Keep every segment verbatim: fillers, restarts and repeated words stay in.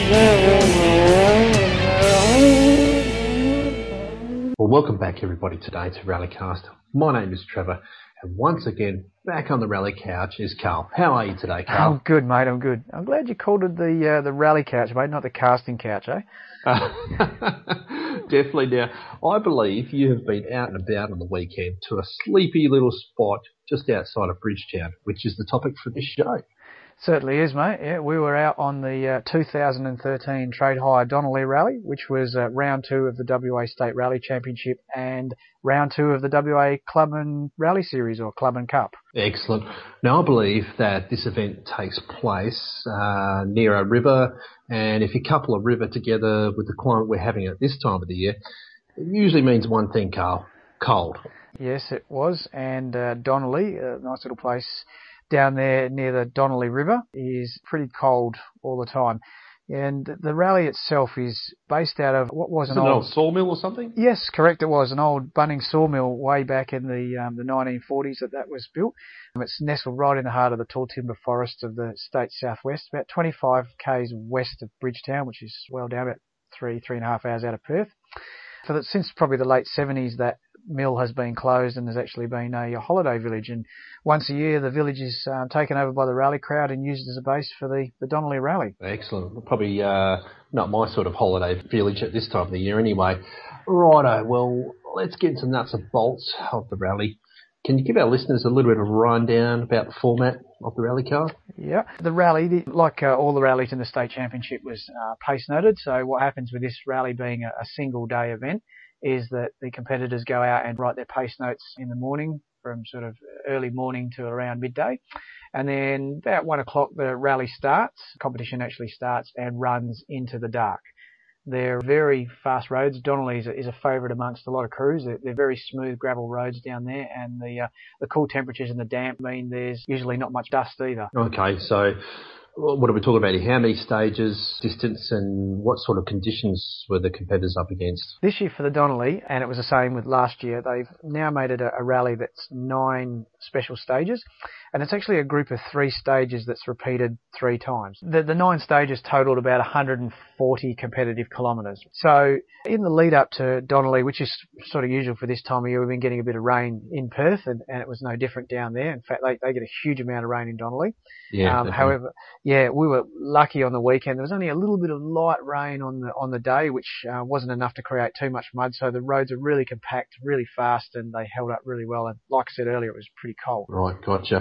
Well, welcome back everybody today to Rallycast. My name is Trevor, and once again, back on the rally couch is Carl. How are you today, Carl? I'm good, mate, I'm good. I'm glad you called it the uh, the rally couch, mate, not the casting couch, eh? Uh, definitely. Now, I believe you have been out and about on the weekend to a sleepy little spot just outside of Bridgetown, which is the topic for this show. Certainly is, mate. Yeah, we were out on the uh, two thousand thirteen Trade Hire Donnelly Rally, which was uh, round two of the W A State Rally Championship and round two of the W A Clubman Rally Series, or Clubman Cup. Excellent. Now, I believe that this event takes place uh, near a river, and if you couple a river together with the climate we're having at this time of the year, it usually means one thing, Carl: cold. Yes, it was, and uh, Donnelly, a nice little place down there near the Donnelly River, is pretty cold all the time. And the rally itself is based out of what was Is an, it an old, old sawmill or something? Yes, correct, it was an old Bunnings sawmill way back in the um, the nineteen forties that that was built. Um, it's nestled right in the heart of the tall timber forest of the state southwest, about twenty-five k's west of Bridgetown, which is well down about three, three and a half hours out of Perth. For the, since probably the late seventies, that mill has been closed and has actually been a, a holiday village. And once a year, the village is um, taken over by the rally crowd and used as a base for the, the Donnelly Rally. Excellent. Probably uh, not my sort of holiday village at this time of the year anyway. Righto, well, let's get into nuts and bolts of the rally. Can you give our listeners a little bit of a rundown about the format of the rally car? Yeah, the rally, like uh, all the rallies in the state championship, was uh, pace noted. So what happens with this rally being a, a single day event is that the competitors go out and write their pace notes in the morning from sort of early morning to around midday. And then about one o'clock the rally starts, competition actually starts and runs into the dark. They're very fast roads. Donnelly is a, is a favourite amongst a lot of crews. They're, they're very smooth gravel roads down there, and the uh, the cool temperatures and the damp mean there's usually not much dust either. Okay, so what are we talking about here? How many stages, distance, and what sort of conditions were the competitors up against? This year for the Donnelly, and it was the same with last year, they've now made it a, a rally that's nine special stages, and it's actually a group of three stages that's repeated three times. The, the nine stages totaled about one hundred forty competitive kilometres. So in the lead up to Donnelly, which is sort of usual for this time of year, we've been getting a bit of rain in Perth, and, and it was no different down there. In fact, they, they get a huge amount of rain in Donnelly. Yeah. Um, however, yeah, we were lucky on the weekend. There was only a little bit of light rain on the on the day, which uh, wasn't enough to create too much mud. So the roads are really compact, really fast, and they held up really well. And like I said earlier, it was pretty cold. Right, gotcha.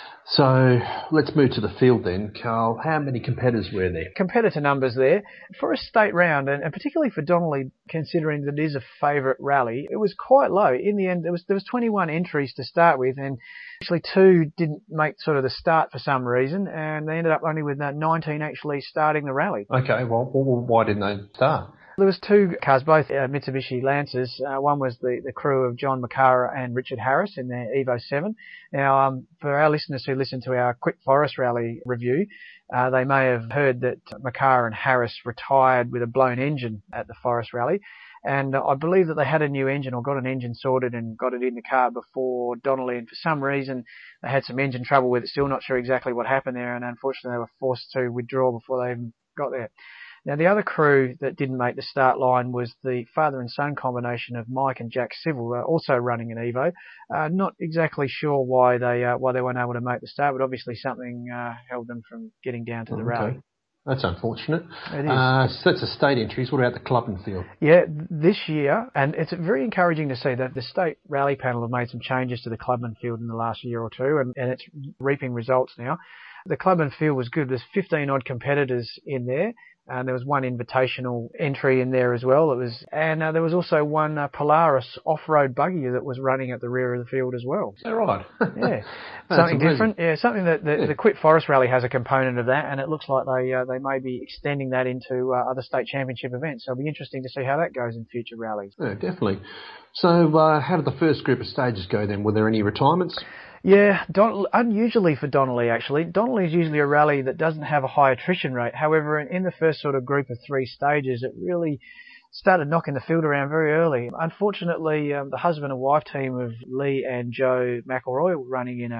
So let's move to the field then, Carl. How many competitors were there? Competitor numbers there. For a state round, and, and particularly for Donnelly, considering that it is a favourite rally, it was quite low. In the end, there was there was twenty-one entries to start with, and actually two didn't make sort of the start for some reason, and they ended up only with nineteen actually starting the rally. Okay, well, why didn't they start? There was two cars, both uh, Mitsubishi Lancers. Uh, one was the, the crew of John McCara and Richard Harris in their Evo seven. Now, um, for our listeners who listened to our Quick Forest Rally review, uh, they may have heard that McCara and Harris retired with a blown engine at the Forest Rally. And uh, I believe that they had a new engine or got an engine sorted and got it in the car before Donnelly. And for some reason, they had some engine trouble with it. Still not sure exactly what happened there. And unfortunately, they were forced to withdraw before they even got there. Now, the other crew that didn't make the start line was the father and son combination of Mike and Jack Civil, uh, also running an Evo. Uh, not exactly sure why they uh, why they weren't able to make the start, but obviously something uh, held them from getting down to the okay. rally. That's unfortunate. It is. Uh, so that's the state entries. What about the Clubman field? Yeah, this year, and it's very encouraging to see that the state rally panel have made some changes to the Clubman field in the last year or two, and, and it's reaping results now. The Clubman field was good. There's fifteen odd competitors in there. And there was one invitational entry in there as well. It was, and uh, there was also one uh, Polaris off-road buggy that was running at the rear of the field as well. Is that right? Yeah, something different. Yeah, something that the, yeah. the Quick Forest Rally has a component of that, and it looks like they uh, they may be extending that into uh, other state championship events. So it'll be interesting to see how that goes in future rallies. Yeah, definitely. So uh, how did the first group of stages go then? Were there any retirements? Yeah, Don- unusually for Donnelly actually. Donnelly is usually a rally that doesn't have a high attrition rate. However, in, in the first sort of group of three stages, it really started knocking the field around very early. Unfortunately, um, the husband and wife team of Lee and Joe McElroy were running in a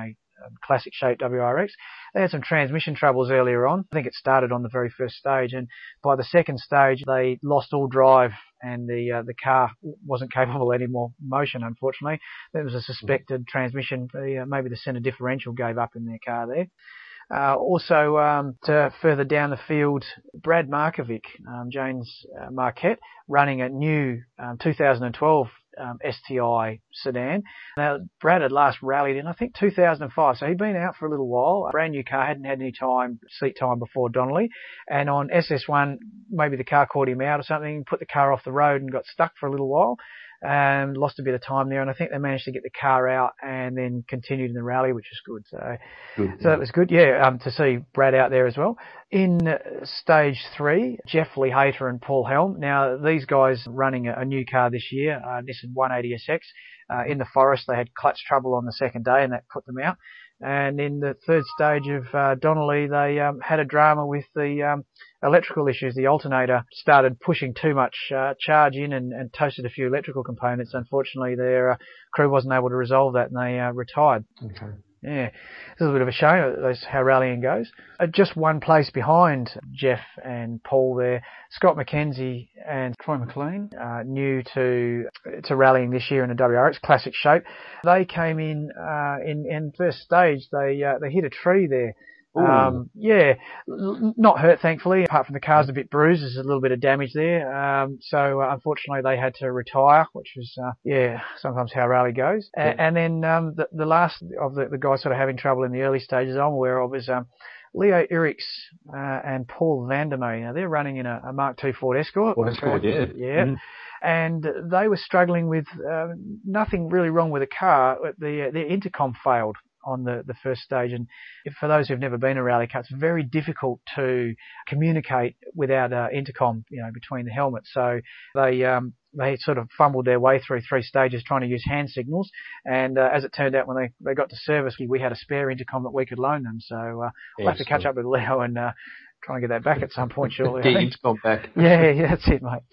um, classic shape W R X. They had some transmission troubles earlier on. I think it started on the very first stage, and by the second stage they lost all drive and the uh, the car wasn't capable anymore motion, unfortunately. There was a suspected transmission, the, uh, maybe the centre differential gave up in their car there. Uh, also, um, to further down the field, Brad Markovic, um, James uh, Marquette, running a new um, two thousand twelve um, S T I sedan. Now, Brad had last rallied in, I think, two thousand five, so he'd been out for a little while. A brand new car, hadn't had any time, seat time before Donnelly. And on S S one, maybe the car caught him out or something, put the car off the road and got stuck for a little while. Um, lost a bit of time there, and I think they managed to get the car out and then continued in the rally, which is good. So, good, so yeah. That was good. Yeah, um, to see Brad out there as well. In uh, stage three, Jeff Lee Hayter and Paul Helm. Now, these guys running a, a new car this year, uh, Nissan one eighty S X. Uh, in the forest, they had clutch trouble on the second day, and that put them out. And in the third stage of uh, Donnelly, they um, had a drama with the um, electrical issues. The alternator started pushing too much uh, charge in and, and toasted a few electrical components. Unfortunately, their uh, crew wasn't able to resolve that, and they uh, retired. Okay. Yeah, it's a little bit of a shame. That's how rallying goes. Uh, just one place behind Jeff and Paul there, Scott McKenzie and Troy McLean, uh, new to to rallying this year in a W R X classic shape. They came in uh, in in first stage. They uh, they hit a tree there. Um, yeah, l- not hurt, thankfully, apart from the car's a bit bruised. There's a little bit of damage there. Um, so, uh, unfortunately, they had to retire, which was, uh, yeah, sometimes how rally goes. A- yeah. And then, um, the, the last of the, the guys sort of having trouble in the early stages I'm aware of is, um, Leo Eriks, uh, and Paul Vandermeer. Now, they're running in a, a Mark two Ford Escort. Ford Escort, yeah. Yeah. Mm. And they were struggling with, uh, nothing really wrong with the car. The, the intercom failed on the, the first stage. And if, for those who've never been a rally car, it's very difficult to communicate without uh, intercom, you know, between the helmets. So they um, they sort of fumbled their way through three stages trying to use hand signals. And uh, as it turned out, when they, they got to service, we, we had a spare intercom that we could loan them. So uh, we'll have to catch up with Leo and uh, try and get that back at some point shortly. Get intercom back. Yeah, yeah, that's it, mate.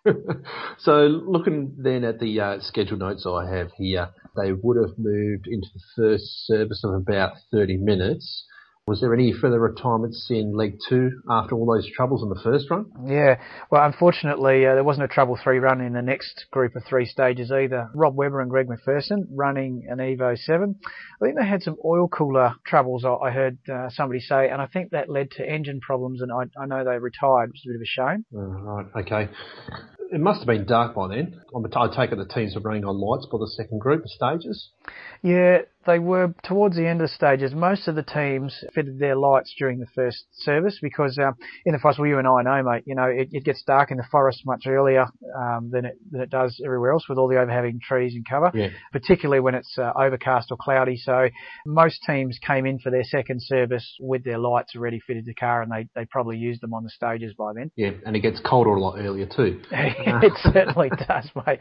So looking then at the uh, schedule notes I have here, they would have moved into the first service of about thirty minutes. Was there any further retirements in leg two after all those troubles in the first run? Yeah, well, unfortunately, uh, there wasn't a trouble three run in the next group of three stages either. Rob Webber and Greg McPherson running an Evo seven. I think they had some oil cooler troubles, I heard uh, somebody say, and I think that led to engine problems, and I, I know they retired, which is a bit of a shame. Oh, right, okay. It must have been dark by then. I take it the teams were running on lights for the second group of stages? Yeah, they were towards the end of the stages. Most of the teams fitted their lights during the first service because uh, in the forest, well, you and I know, mate, you know, it, it gets dark in the forest much earlier um, than it than it does everywhere else with all the overhanging trees and cover, yeah. particularly when it's uh, overcast or cloudy. So most teams came in for their second service with their lights already fitted to the car, and they, they probably used them on the stages by then. Yeah, and it gets colder a lot earlier too. It certainly does, mate.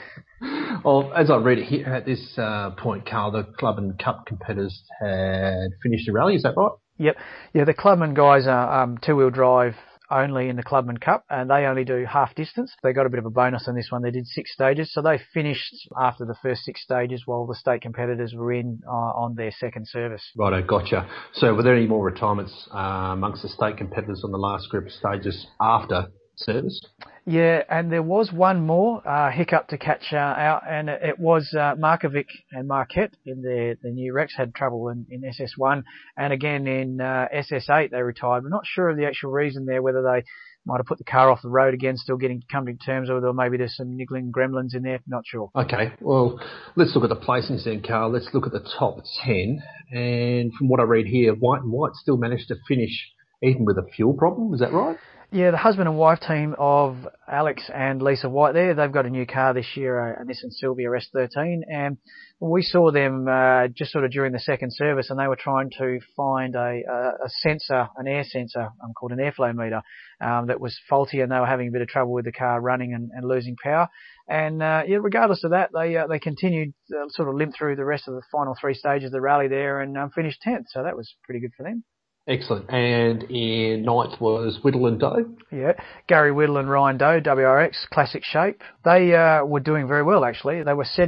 Well, as I read it here at this uh, point, Carl, the Club and Cup competitors had finished the rally. Is that right? Yep. Yeah, the Clubman guys are um, two-wheel drive only in the Clubman Cup, and they only do half distance. They got a bit of a bonus on this one. They did six stages, so they finished after the first six stages while the state competitors were in uh, on their second service. Righto, gotcha. So were there any more retirements uh, amongst the state competitors on the last group of stages after service? Yeah, and there was one more uh, hiccup to catch uh, out, and it, it was uh, Markovic and Marquette in their the new Rex had trouble in, in S S one, and again in uh, S S eight they retired. We're not sure of the actual reason there, whether they might have put the car off the road again, still getting coming to terms with it, or maybe there's some niggling gremlins in there, not sure. Okay, well, let's look at the placings then, Carl. Let's look at the top ten, and from what I read here, White and White still managed to finish even with a fuel problem, is that right? Yeah, the husband and wife team of Alex and Lisa White there, they've got a new car this year, a Nissan Silvia S thirteen, and we saw them uh, just sort of during the second service, and they were trying to find a, a, a sensor, an air sensor, um, called an airflow meter, um, that was faulty, and they were having a bit of trouble with the car running and, and losing power. And uh, yeah, regardless of that, they uh, they continued uh, sort of limp through the rest of the final three stages of the rally there and um, finished tenth, so that was pretty good for them. Excellent. And in ninth was Whittle and Doe? Yeah, Gary Whittle and Ryan Doe, W R X, classic shape. They uh, were doing very well, actually. They were setting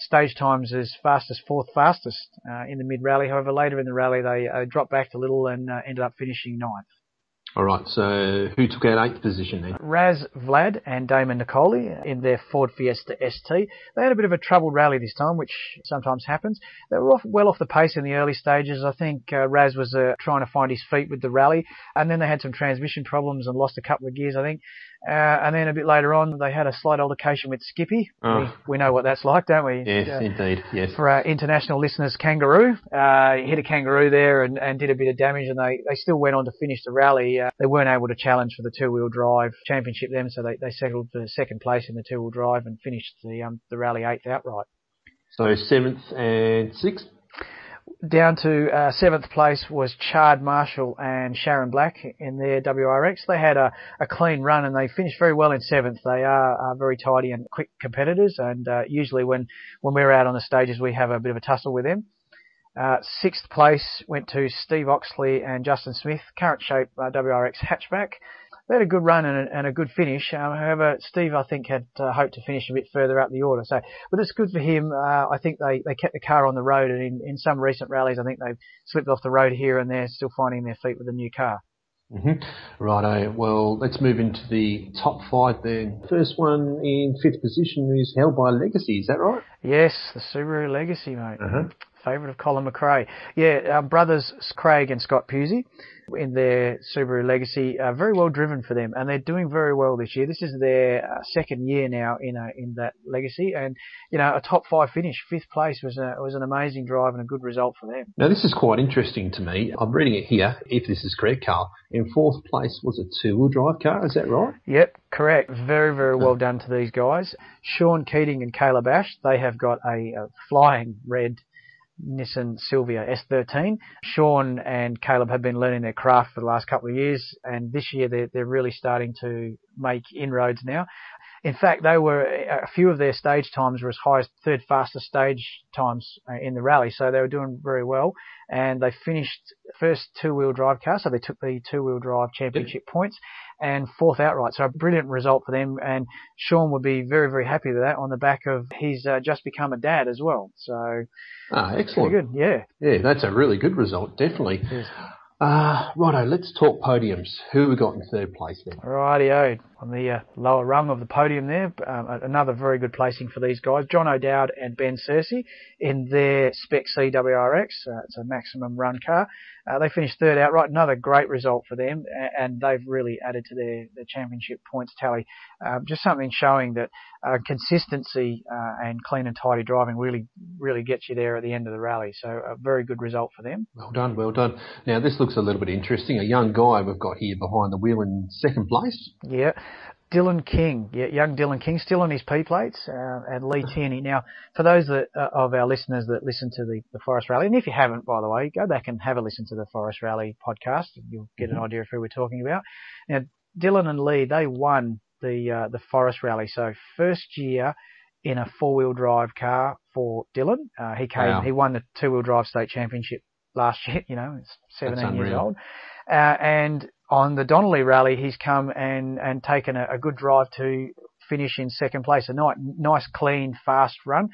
stage times as fast as fourth fastest uh, in the mid-rally. However, later in the rally, they uh, dropped back a little and uh, ended up finishing ninth. All right, so who took out eighth position then? Raz Vlad and Damon Nicoli in their Ford Fiesta S T. They had a bit of a troubled rally this time, which sometimes happens. They were off, well off the pace in the early stages. I think uh, Raz was uh, trying to find his feet with the rally, and then they had some transmission problems and lost a couple of gears, I think. Uh, and then a bit later on, they had a slight altercation with Skippy. Oh. We, we know what that's like, don't we? Yes, uh, indeed, yes. For our international listeners, Kangaroo. Uh, hit a Kangaroo there and, and did a bit of damage, and they, they still went on to finish the rally. Uh, they weren't able to challenge for the two-wheel drive championship then, so they, they settled for second place in the two-wheel drive and finished the um, the rally eighth outright. So seventh and sixth? Down to uh, seventh place was Chard Marshall and Sharon Black in their W R X. They had a, a clean run and they finished very well in seventh. They are, are very tidy and quick competitors, and uh, usually when, when we're out on the stages we have a bit of a tussle with them. Uh, sixth place went to Steve Oxley and Justin Smith, current shape uh, W R X hatchback. They had a good run and a, and a good finish. Um, however, Steve, I think, had uh, hoped to finish a bit further up the order. So, but it's good for him. Uh, I think they, they kept the car on the road, and in, in some recent rallies, I think they've slipped off the road here and there, still finding their feet with a new car. Mm-hmm. Righto. Well, let's move into the top five then. First one in fifth position is held by Legacy. Is that right? Yes, the Subaru Legacy, mate. Uh-huh. Favourite of Colin McRae. Yeah, um, brothers Craig and Scott Pusey in their Subaru Legacy are very well driven for them, and they're doing very well this year. This is their uh, second year now in a, in that Legacy, and you know, a top five finish, fifth place was a, was an amazing drive and a good result for them. Now this is quite interesting to me. I'm reading it here, if this is correct, Carl. In fourth place was a two-wheel drive car, is that right? Yep, correct. Very, very well done to these guys. Sean Keating and Caleb Ash, they have got a, a flying red Nissan Silvia S thirteen. Sean and Caleb have been learning their craft for the last couple of years, and this year they're, they're really starting to make inroads now. In fact, they were a few of their stage times were as high as third fastest stage times in the rally, so they were doing very well. And they finished first two-wheel drive car, so they took the two-wheel drive championship yep. points, and fourth outright. So a brilliant result for them, and Sean would be very, very happy with that on the back of he's uh, just become a dad as well. So ah, excellent. Good, yeah. Yeah, that's a really good result, definitely. Yes. Uh, righto, let's talk podiums. Who have we got in third place then? Rightio. On the uh, lower rung of the podium there, um, another very good placing for these guys. John O'Dowd and Ben Searcy in their Spec C W R X. Uh, it's a maximum run car. Uh, they finished third outright. Another great result for them, and they've really added to their, their championship points tally. Um, just something showing that uh, consistency uh, and clean and tidy driving really, really gets you there at the end of the rally. So a very good result for them. Well done, well done. Now this looks a little bit interesting. A young guy we've got here behind the wheel in second place. Yeah. Dylan King, yeah, young Dylan King, still on his P plates, uh, and Lee Tierney. Now, for those that, uh, of our listeners that listen to the, the Forest Rally, and if you haven't, by the way, go back and have a listen to the Forest Rally podcast. You'll get mm-hmm. an idea of who we're talking about. Now, Dylan and Lee, they won the uh, the Forest Rally. So first year in a four-wheel drive car for Dylan. Uh, he came, wow. he won the two-wheel drive state championship last year. You know, he's seventeen years old, uh, and on the Donnelly Rally, he's come and, and taken a, a good drive to finish in second place. A nice, nice, clean, fast run.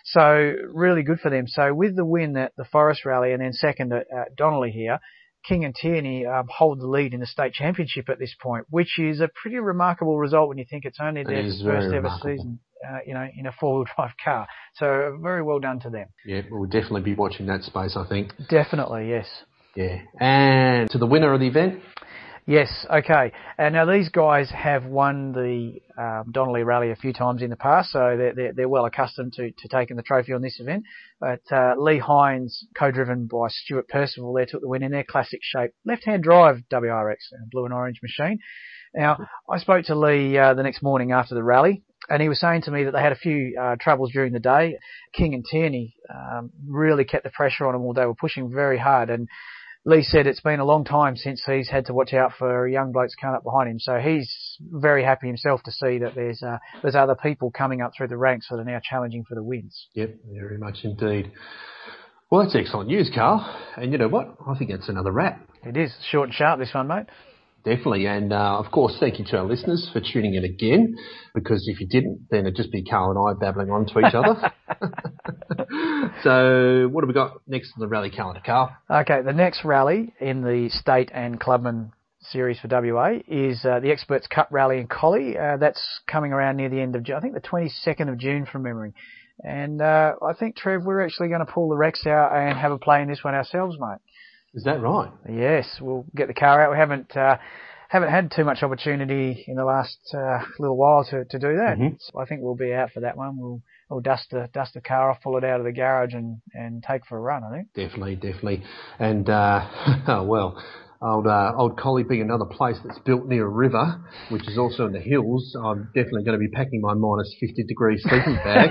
So really good for them. So with the win at the Forest Rally and then second at, at Donnelly here, King and Tierney um, hold the lead in the state championship at this point, which is a pretty remarkable result when you think it's only their first ever remarkable. season, uh, you know, in a four-wheel drive car. So very well done to them. Yeah, we'll definitely be watching that space, I think. Definitely, yes. Yeah. And to the winner of the event? Yes, okay. And now these guys have won the um, Donnelly Rally a few times in the past, so they're, they're, they're well accustomed to, to taking the trophy on this event. But uh, Lee Hines, co-driven by Stuart Percival, there took the win in their classic shape, left-hand drive W R X, blue and orange machine. Now, I spoke to Lee uh, the next morning after the rally, and he was saying to me that they had a few uh, troubles during the day. King and Tierney um, really kept the pressure on them all day. They were pushing very hard, and Lee said it's been a long time since he's had to watch out for young blokes coming up behind him. So he's very happy himself to see that there's uh, there's other people coming up through the ranks that are now challenging for the wins. Yep, very much indeed. Well, that's excellent news, Carl. And you know what? I think that's another wrap. It is. Short and sharp, this one, mate. Definitely. And, uh, of course, thank you to our listeners for tuning in again, because if you didn't, then it'd just be Carl and I babbling on to each other. So what have we got next on the rally calendar, Carl? Okay, the next rally in the State and Clubman series for W A is uh, the Experts Cup Rally in Collie. Uh, that's coming around near the end of June, I think the twenty-second of June from memory. And uh, I think, Trev, we're actually going to pull the Rex out and have a play in this one ourselves, mate. Is that right? Yes, we'll get the car out. We haven't uh, haven't had too much opportunity in the last uh, little while to, to do that. Mm-hmm. So I think we'll be out for that one. We'll we'll dust the dust the car off, pull it out of the garage, and, and take for a run, I think. Definitely, definitely. And uh, well. Old, uh, old Collie being another place that's built near a river, which is also in the hills, I'm definitely going to be packing my minus fifty degree sleeping bag.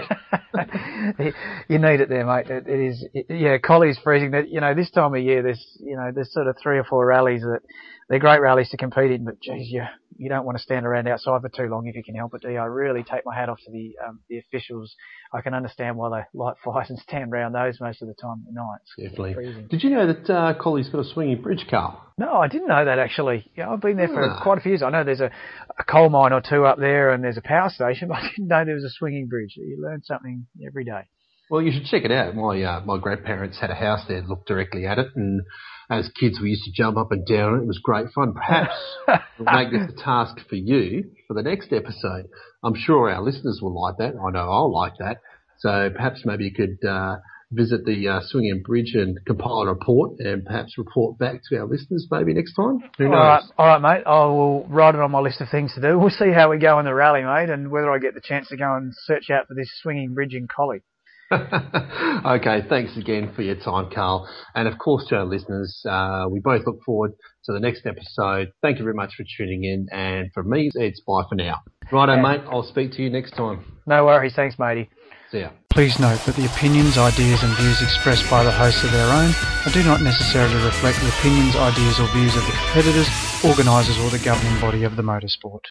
You need it there, mate. It, it is, it, yeah, Collie's freezing. That, you know, this time of year, there's, you know, there's sort of three or four rallies that they're great rallies to compete in, but geez, you you don't want to stand around outside for too long if you can help it. Do you? I really take my hat off to the um, the officials. I can understand why they light fires and stand around those most of the time at night. It's Definitely. freezing. Did you know that uh, Collie's got a swinging bridge, Carl? No, I didn't know that actually. Yeah, I've been there for Ah. quite a few years. I know there's a, a coal mine or two up there and there's a power station, but I didn't know there was a swinging bridge. You learn something every day. Well, you should check it out. My uh, my grandparents had a house there, looked directly at it, and as kids we used to jump up and down. It was great fun. Perhaps we'll make this a task for you for the next episode. I'm sure our listeners will like that. I know I'll like that. So perhaps maybe you could uh, visit the uh, Swinging Bridge and compile a report and perhaps report back to our listeners maybe next time. Who knows? All right, all right, mate. I will write it on my list of things to do. We'll see how we go in the rally, mate, and whether I get the chance to go and search out for this swinging bridge in Collie. Okay, thanks again for your time, Carl. And of course to our listeners, uh, we both look forward to the next episode. Thank you very much for tuning in. And from me, it's bye for now. Righto, Yeah. mate. I'll speak to you next time. No worries. Thanks, matey. See ya. Please note that the opinions, ideas and views expressed by the hosts are their own and do not necessarily reflect the opinions, ideas or views of the competitors, organisers or the governing body of the motorsport.